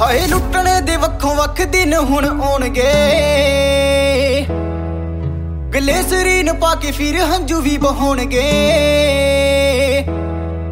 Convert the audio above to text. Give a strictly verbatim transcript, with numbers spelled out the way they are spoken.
ਹਾਏ ਲੁੱਟਣੇ ਦੇ ਵੱਖੋਂ ਵੱਖ ਦਿਨ ਹੁਣ ਆਉਣਗੇ, ਗਲੇਸਰੀਨ ਪਾ ਕੇ ਫਿਰ ਹੰਝੂ ਵੀ ਬਹਾਉਣਗੇ।